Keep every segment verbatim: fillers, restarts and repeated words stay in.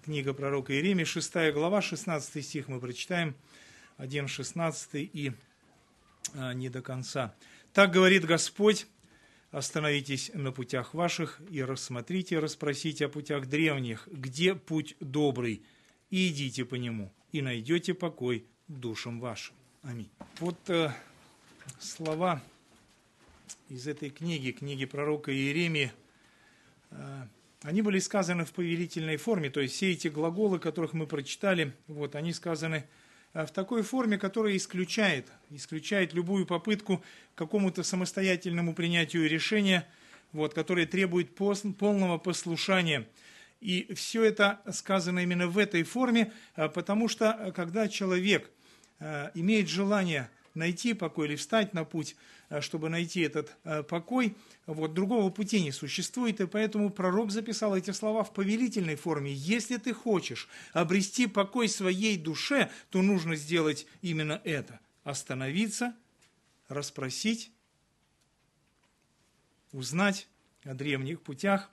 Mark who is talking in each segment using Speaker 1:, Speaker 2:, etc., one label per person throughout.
Speaker 1: Книга пророка Иеремии, шестая глава, шестнадцатый стих мы прочитаем, один шестнадцатый и а, не до конца. «Так говорит Господь, остановитесь на путях ваших и рассмотрите, расспросите о путях древних, где путь добрый, и идите по нему, и найдете покой душам вашим». Аминь. Вот э, слова из этой книги, книги пророка Иеремии, э, они были сказаны в повелительной форме, то есть все эти глаголы, которых мы прочитали, вот, они сказаны в такой форме, которая исключает, исключает любую попытку к какому-то самостоятельному принятию решения, вот, которое требует полного послушания. И все это сказано именно в этой форме, потому что когда человек имеет желание найти покой или встать на путь, чтобы найти этот покой, вот, другого пути не существует, и поэтому пророк записал эти слова в повелительной форме. Если ты хочешь обрести покой своей душе, то нужно сделать именно это. Остановиться, расспросить, узнать о древних путях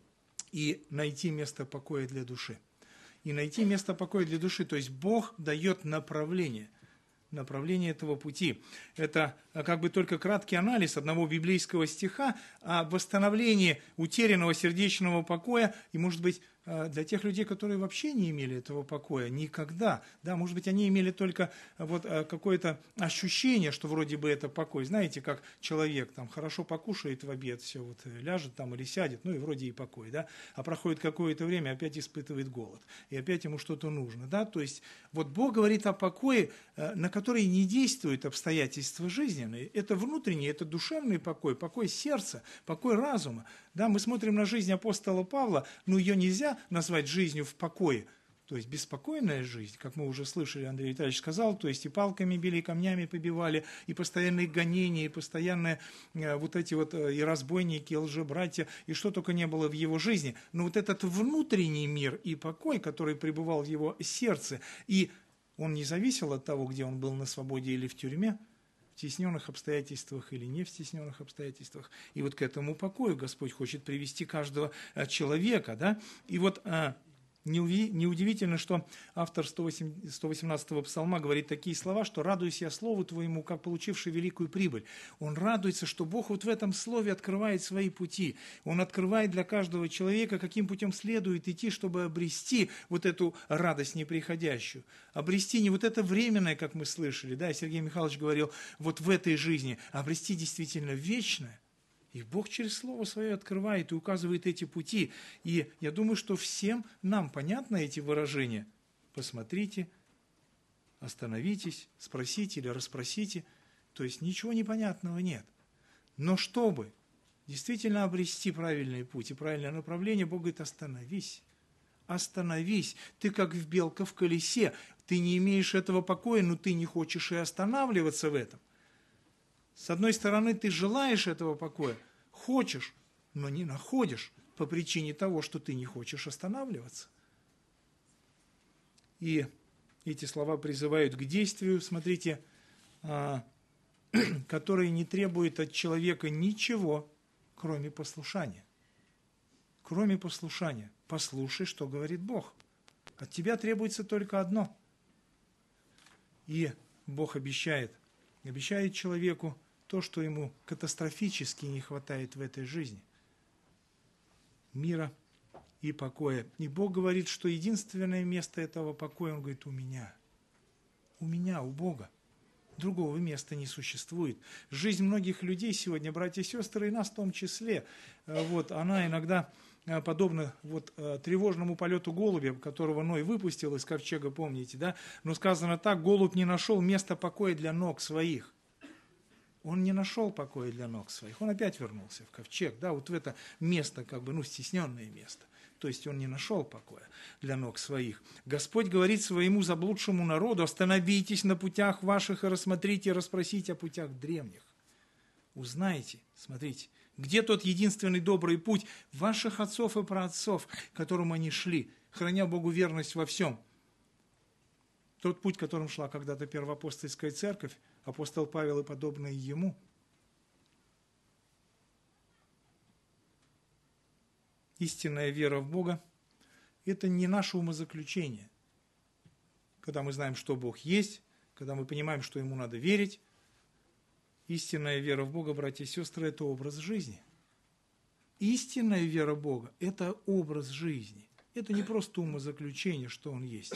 Speaker 1: и найти место покоя для души. И найти место покоя для души, то есть Бог дает направление. направление этого пути. Это как бы только краткий анализ одного библейского стиха о восстановлении утерянного сердечного покоя, и, может быть, для тех людей, которые вообще не имели этого покоя никогда, да, может быть, они имели только вот какое-то ощущение, что вроде бы это покой. Знаете, как человек там хорошо покушает в обед, все вот ляжет там или сядет, ну и вроде и покой, да, а проходит какое-то время, опять испытывает голод, и опять ему что-то нужно, да, то есть вот Бог говорит о покое, на который не действуют обстоятельства жизненные, это внутренний, это душевный покой, покой сердца, покой разума, да, мы смотрим на жизнь апостола Павла, но ее нельзя назвать жизнью в покое, то есть беспокойная жизнь, как мы уже слышали, Андрей Витальевич сказал, то есть и палками били, и камнями побивали, и постоянные гонения, и постоянные э, вот эти вот э, и разбойники, и лжебратья, и что только не было в его жизни, но вот этот внутренний мир и покой, который пребывал в его сердце, и он не зависел от того, где он был на свободе или в тюрьме, в стесненных обстоятельствах или не в стесненных обстоятельствах. И вот к этому покою Господь хочет привести каждого человека. Да? И вот неудивительно, что автор сто восемнадцатого псалма говорит такие слова, что «радуюсь я слову твоему, как получивший великую прибыль». Он радуется, что Бог вот в этом слове открывает свои пути. Он открывает для каждого человека, каким путем следует идти, чтобы обрести вот эту радость неприходящую. Обрести не вот это временное, как мы слышали, да, Сергей Михайлович говорил, вот в этой жизни, а обрести действительно вечное. И Бог через Слово Свое открывает и указывает эти пути. И я думаю, что всем нам понятны эти выражения. Посмотрите, остановитесь, спросите или расспросите. То есть ничего непонятного нет. Но чтобы действительно обрести правильный путь и правильное направление, Бог говорит, остановись. Остановись. Ты как в белка в колесе. Ты не имеешь этого покоя, но ты не хочешь и останавливаться в этом. С одной стороны, ты желаешь этого покоя, хочешь, но не находишь по причине того, что ты не хочешь останавливаться. И эти слова призывают к действию, смотрите, которые не требуют от человека ничего, кроме послушания. Кроме послушания. Послушай, что говорит Бог. От тебя требуется только одно. И Бог обещает, обещает человеку то, что ему катастрофически не хватает в этой жизни. Мира и покоя. И Бог говорит, что единственное место этого покоя, Он говорит, у меня. У меня, у Бога. Другого места не существует. Жизнь многих людей сегодня, братья и сестры, и нас в том числе, вот, она иногда подобно вот, тревожному полету голубя, которого Ной выпустил из ковчега, помните, да? Но сказано так, голубь не нашел места покоя для ног своих. Он не нашел покоя для ног своих, он опять вернулся в ковчег, да, вот в это место, как бы, ну, стесненное место. То есть он не нашел покоя для ног своих. Господь говорит своему заблудшему народу, остановитесь на путях ваших и рассмотрите, расспросите о путях древних. Узнайте, смотрите, где тот единственный добрый путь ваших отцов и праотцов, к которому они шли, храня Богу верность во всем. Тот путь, которым шла когда-то первоапостольская церковь, апостол Павел и подобные ему. Истинная вера в Бога это не наше умозаключение. Когда мы знаем, что Бог есть, когда мы понимаем, что Ему надо верить, истинная вера в Бога, братья и сестры, это образ жизни. Истинная вера в Бога – это образ жизни. Это не просто умозаключение, что Он есть.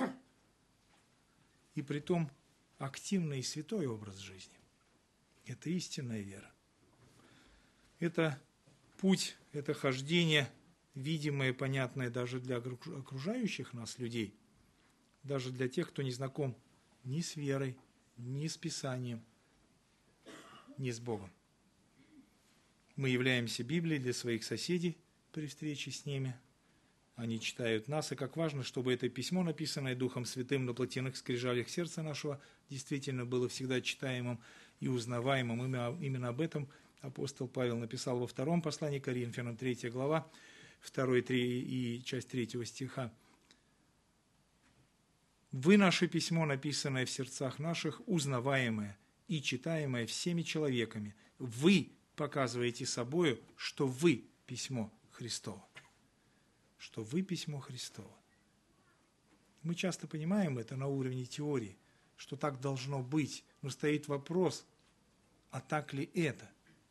Speaker 1: И притом активный и святой образ жизни. Это истинная вера. Это путь, это хождение, видимое, понятное даже для окружающих нас людей, даже для тех, кто не знаком ни с верой, ни с Писанием, ни с Богом. Мы являемся Библией для своих соседей при встрече с ними. Они читают нас, и как важно, чтобы это письмо, написанное Духом Святым на плотяных скрижалях сердца нашего, действительно было всегда читаемым и узнаваемым. Именно, именно об этом апостол Павел написал во втором послании к Коринфянам, третья глава, второй и часть третьего стиха. «Вы наше письмо, написанное в сердцах наших, узнаваемое и читаемое всеми человеками. Вы показываете собою, что вы письмо Христово». Что вы письмо Христово. Мы часто понимаем это на уровне теории, что так должно быть, но стоит вопрос, а так ли это?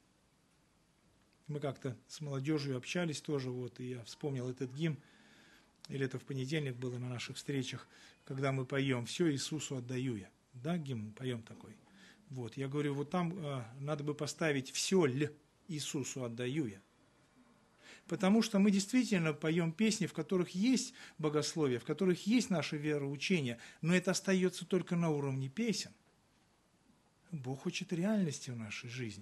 Speaker 1: Мы как-то с молодежью общались тоже, вот, и я вспомнил этот гимн, или это в понедельник было на наших встречах, когда мы поем «Все Иисусу отдаю я». Да, гимн поем такой. Вот, я говорю, вот там э, надо бы поставить «Все ль Иисусу отдаю я». Потому что мы действительно поем песни, в которых есть богословие, в которых есть наше вероучение, но это остается только на уровне песен. Бог хочет реальности в нашей жизни.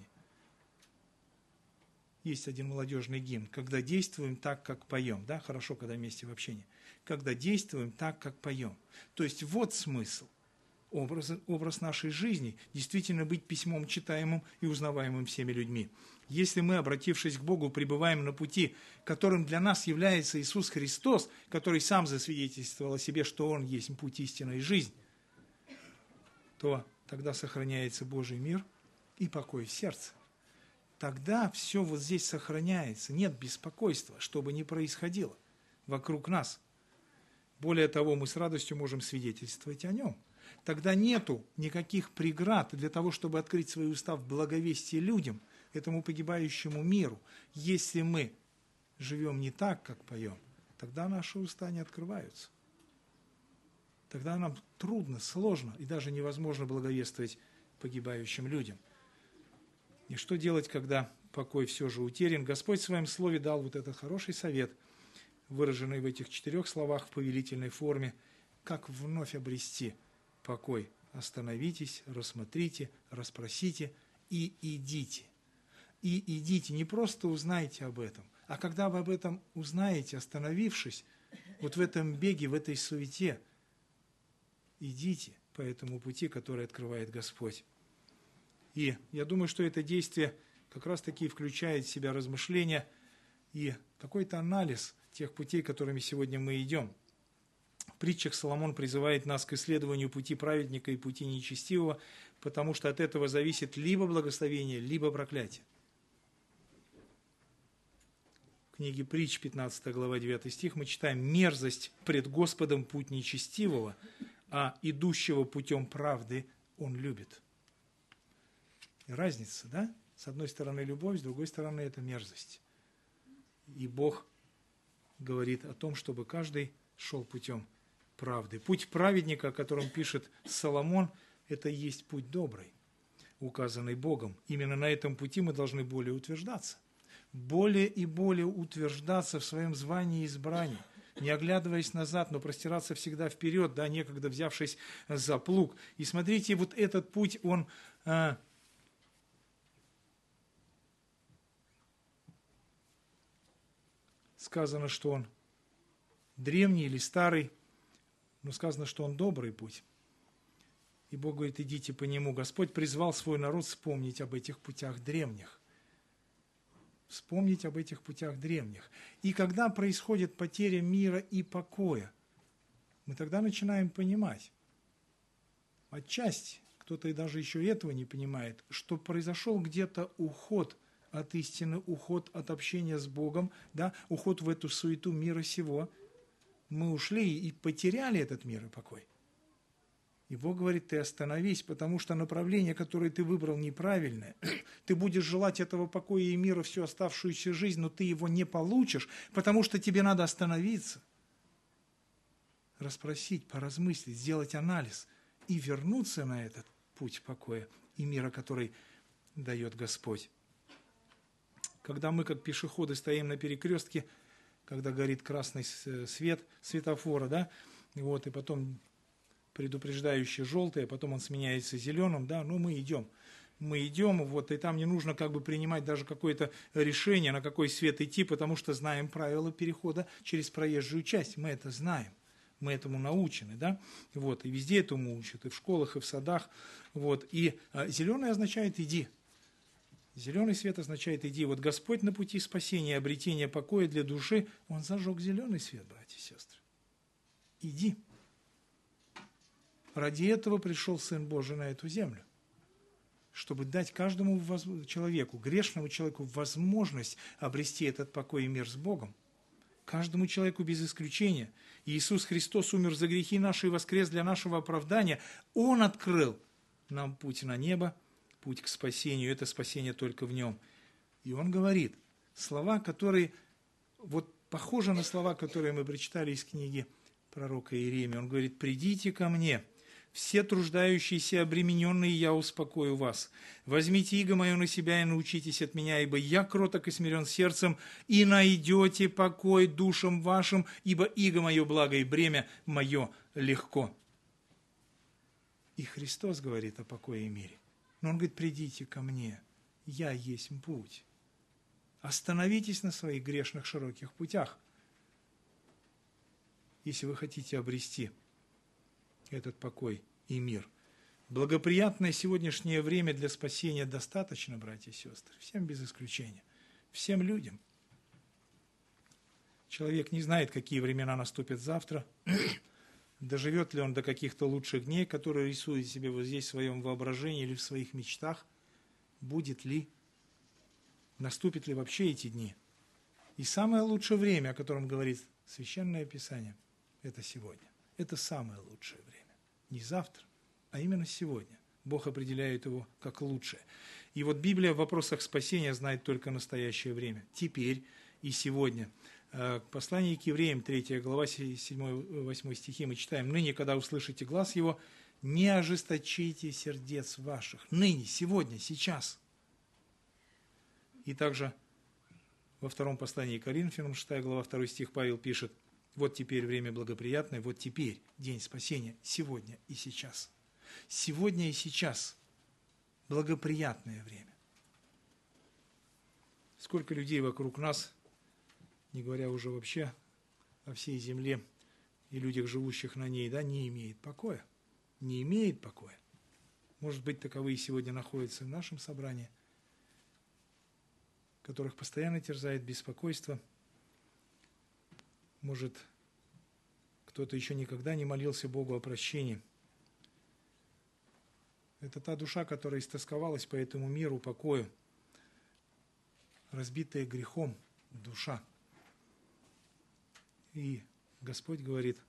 Speaker 1: Есть один молодежный гимн, когда действуем так, как поем. Да, хорошо, когда вместе в общении. Когда действуем так, как поем. То есть вот смысл. Образ, образ нашей жизни действительно быть письмом читаемым и узнаваемым всеми людьми. Если мы, обратившись к Богу, пребываем на пути, которым для нас является Иисус Христос, который сам засвидетельствовал о себе, что Он есть путь истины и жизнь, то тогда сохраняется Божий мир и покой в сердце. Тогда все вот здесь сохраняется, нет беспокойства, что бы ни происходило вокруг нас. Более того, мы с радостью можем свидетельствовать о Нем. Тогда нету никаких преград для того, чтобы открыть свои уста в благовестии людям, этому погибающему миру. Если мы живем не так, как поем, тогда наши уста не открываются. Тогда нам трудно, сложно и даже невозможно благовествовать погибающим людям. И что делать, когда покой все же утерян? Господь в Своем Слове дал вот этот хороший совет, выраженный в этих четырех словах в повелительной форме, как вновь обрести покой. Остановитесь, рассмотрите, расспросите и идите. И идите, не просто узнайте об этом, а когда вы об этом узнаете, остановившись, вот в этом беге, в этой суете, идите по этому пути, который открывает Господь. И я думаю, что это действие как раз-таки включает в себя размышления и какой-то анализ тех путей, которыми сегодня мы идем. В притчах Соломон призывает нас к исследованию пути праведника и пути нечестивого, потому что от этого зависит либо благословение, либо проклятие. В книге Притч, пятнадцатая глава, девятый стих, мы читаем: «Мерзость пред Господом путь нечестивого, а идущего путем правды Он любит». И разница, да? С одной стороны любовь, с другой стороны это мерзость. И Бог говорит о том, чтобы каждый шел путем правды. Путь праведника, о котором пишет Соломон, это и есть путь добрый, указанный Богом. Именно на этом пути мы должны более утверждаться. Более и более утверждаться в своем звании и избрании, не оглядываясь назад, но простираться всегда вперед, да, некогда взявшись за плуг. И смотрите, вот этот путь, он... А, сказано, что он древний или старый, но сказано, что он добрый путь. И Бог говорит: идите по нему. Господь призвал свой народ вспомнить об этих путях древних. Вспомнить об этих путях древних. И когда происходит потеря мира и покоя, мы тогда начинаем понимать, отчасти, кто-то и даже еще этого не понимает, что произошел где-то уход от истины, уход от общения с Богом, да, уход в эту суету мира сего, мы ушли и потеряли этот мир и покой. И Бог говорит, ты остановись, потому что направление, которое ты выбрал, неправильное. Ты будешь желать этого покоя и мира всю оставшуюся жизнь, но ты его не получишь, потому что тебе надо остановиться, расспросить, поразмыслить, сделать анализ и вернуться на этот путь покоя и мира, который дает Господь. Когда мы, как пешеходы, стоим на перекрестке, когда горит красный свет светофора, да, вот, и потом предупреждающий желтый, а потом он сменяется зеленым, да, ну мы идем. Мы идем, вот, и там не нужно как бы принимать даже какое-то решение, на какой свет идти, потому что знаем правила перехода через проезжую часть, мы это знаем, мы этому научены, да, вот, и везде этому учат, и в школах, и в садах, вот, и а, зеленый означает «иди». Зеленый свет означает «иди». Вот Господь на пути спасения, обретения покоя для души, Он зажег зеленый свет, братья и сестры. Иди. Ради этого пришел Сын Божий на эту землю, чтобы дать каждому человеку, грешному человеку, возможность обрести этот покой и мир с Богом. Каждому человеку без исключения. Иисус Христос умер за грехи наши и воскрес для нашего оправдания. Он открыл нам путь на небо, путь к спасению. Это спасение только в Нем. И Он говорит слова, которые вот похожи на слова, которые мы прочитали из книги пророка Иеремии. Он говорит: «Придите ко мне, все труждающиеся и обремененные, я успокою вас. Возьмите иго мое на себя и научитесь от меня, ибо я кроток и смирен сердцем, и найдете покой душам вашим, ибо иго мое благо и бремя мое легко». И Христос говорит о покое и мире. Но Он говорит: придите ко мне, я есть путь. Остановитесь на своих грешных широких путях, если вы хотите обрести этот покой и мир. Благоприятное сегодняшнее время для спасения достаточно, братья и сестры, всем без исключения, всем людям. Человек не знает, какие времена наступят завтра, доживет ли он до каких-то лучших дней, которые рисует себе вот здесь в своем воображении или в своих мечтах, будет ли, наступят ли вообще эти дни. И самое лучшее время, о котором говорит Священное Писание, это сегодня. Это самое лучшее время. Не завтра, а именно сегодня. Бог определяет его как лучшее. И вот Библия в вопросах спасения знает только настоящее время. Теперь и сегодня. Послание к евреям, третья глава, седьмой-восьмой стихи мы читаем: «Ныне, когда услышите глас его, не ожесточите сердец ваших». Ныне, сегодня, сейчас. И также во втором послании к Коринфянам, шестая глава, второй стих, Павел пишет: «Вот теперь время благоприятное, вот теперь день спасения, сегодня и сейчас». Сегодня и сейчас благоприятное время. Сколько людей вокруг нас, не говоря уже вообще о всей земле и людях, живущих на ней, да, не имеет покоя. Не имеет покоя. Может быть, таковые сегодня находятся в нашем собрании, которых постоянно терзает беспокойство. Может, кто-то еще никогда не молился Богу о прощении. Это та душа, которая истосковалась по этому миру, покою, разбитая грехом душа. И Господь говорит: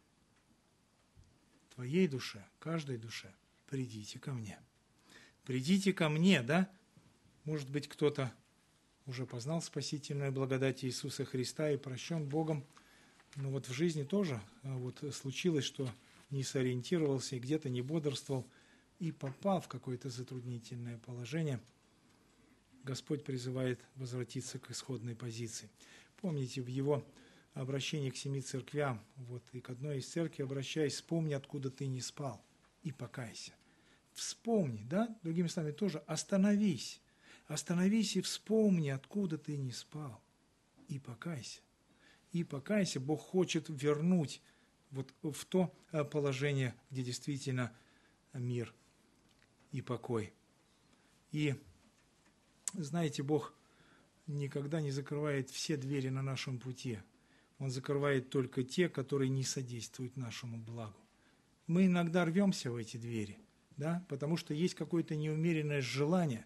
Speaker 1: твоей душе, каждой душе, придите ко мне. Придите ко мне, да? Может быть, кто-то уже познал спасительную благодать Иисуса Христа и прощен Богом. Но вот в жизни тоже вот случилось, что не сориентировался, где-то не бодрствовал и попал в какое-то затруднительное положение. Господь призывает возвратиться к исходной позиции. Помните, в Его обращении к семи церквям, вот, и к одной из церквей обращаясь: вспомни, откуда ты не спал, и покайся. Вспомни, да, другими словами тоже, остановись. Остановись и вспомни, откуда ты не спал, и покайся. И покайся. Бог хочет вернуть вот в то положение, где действительно мир и покой. И, знаете, Бог никогда не закрывает все двери на нашем пути. Он закрывает только те, которые не содействуют нашему благу. Мы иногда рвемся в эти двери, да, потому что есть какое-то неумеренное желание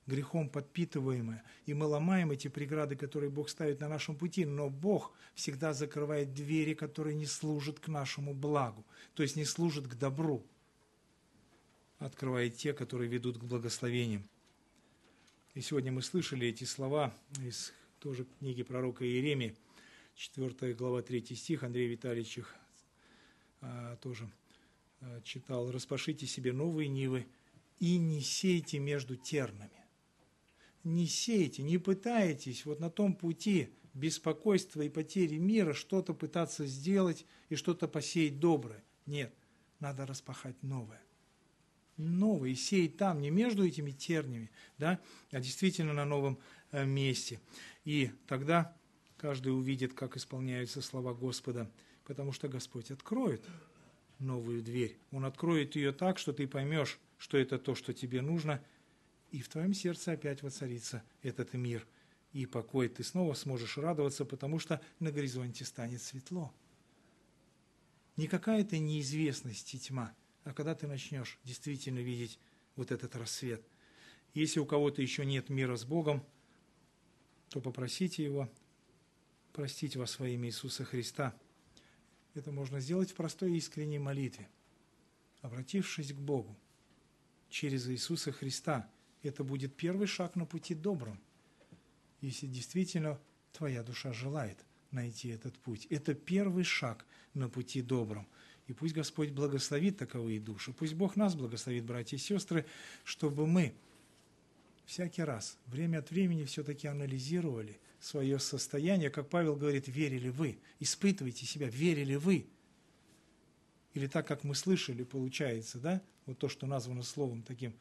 Speaker 1: грехом подпитываемое, и мы ломаем эти преграды, которые Бог ставит на нашем пути, но Бог всегда закрывает двери, которые не служат к нашему благу, то есть не служат к добру, открывает те, которые ведут к благословениям. И сегодня мы слышали эти слова из тоже книги пророка Иеремии, четвёртая глава, третий стих, Андрей Витальевич их а, тоже а, читал. «Распашите себе новые нивы и не сейте между тернами». Не сейте, не пытайтесь вот на том пути беспокойства и потери мира что-то пытаться сделать и что-то посеять доброе. Нет, надо распахать новое. Новое, и сеять там, не между этими тернями, да, а действительно на новом э, месте. И тогда каждый увидит, как исполняются слова Господа, потому что Господь откроет новую дверь. Он откроет ее так, что ты поймешь, что это то, что тебе нужно, и в твоем сердце опять воцарится этот мир и покой. Ты снова сможешь радоваться, потому что на горизонте станет светло. Не какая-то неизвестность и тьма, а когда ты начнешь действительно видеть вот этот рассвет. Если у кого-то еще нет мира с Богом, то попросите Его простить вас во имя Иисуса Христа. Это можно сделать в простой и искренней молитве, обратившись к Богу через Иисуса Христа. Это будет первый шаг на пути добрым, если действительно твоя душа желает найти этот путь. Это первый шаг на пути добрым. И пусть Господь благословит таковые души, пусть Бог нас благословит, братья и сестры, чтобы мы всякий раз, время от времени все-таки анализировали свое состояние, как Павел говорит, верили вы, испытывайте себя, верили вы. Или так, как мы слышали, получается, да, вот то, что названо словом таким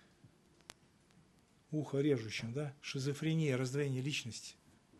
Speaker 1: ухорежущим, да, шизофрения, раздвоение личности.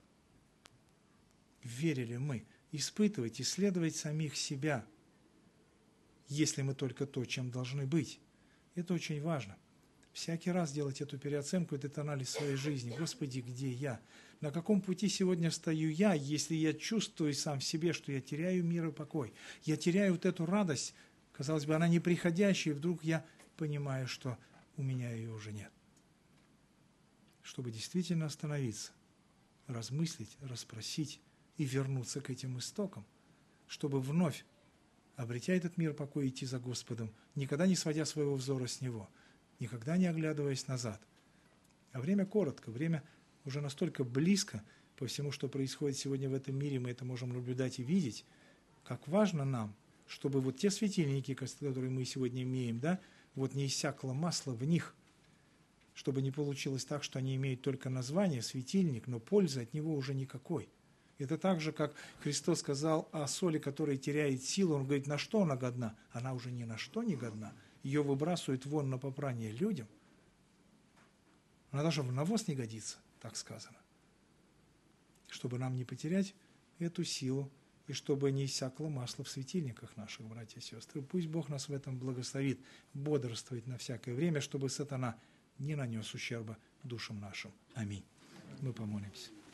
Speaker 1: Верили мы, испытывать, исследовать самих себя, если мы только то, чем должны быть. Это очень важно. Всякий раз делать эту переоценку, этот анализ своей жизни. Господи, где я? На каком пути сегодня стою я, если я чувствую сам в себе, что я теряю мир и покой? Я теряю вот эту радость, казалось бы, она неприходящая, и вдруг я понимаю, что у меня ее уже нет. Чтобы действительно остановиться, размыслить, расспросить и вернуться к этим истокам, чтобы вновь, обретя этот мир покой, идти за Господом, никогда не сводя своего взора с Него, никогда не оглядываясь назад. А время коротко, время уже настолько близко по всему, что происходит сегодня в этом мире, мы это можем наблюдать и видеть, как важно нам, чтобы вот те светильники, которые мы сегодня имеем, да, вот не иссякло масло в них, чтобы не получилось так, что они имеют только название светильник, но пользы от него уже никакой. Это так же, как Христос сказал о соли, которая теряет силу. Он говорит, на что она годна? Она уже ни на что не годна. Ее выбрасывают вон на попрание людям. Она даже в навоз не годится, так сказано. Чтобы нам не потерять эту силу, и чтобы не иссякло масло в светильниках наших, братья и сестры. Пусть Бог нас в этом благословит, бодрствовать на всякое время, чтобы сатана не нанес ущерба душам нашим. Аминь. Мы помолимся.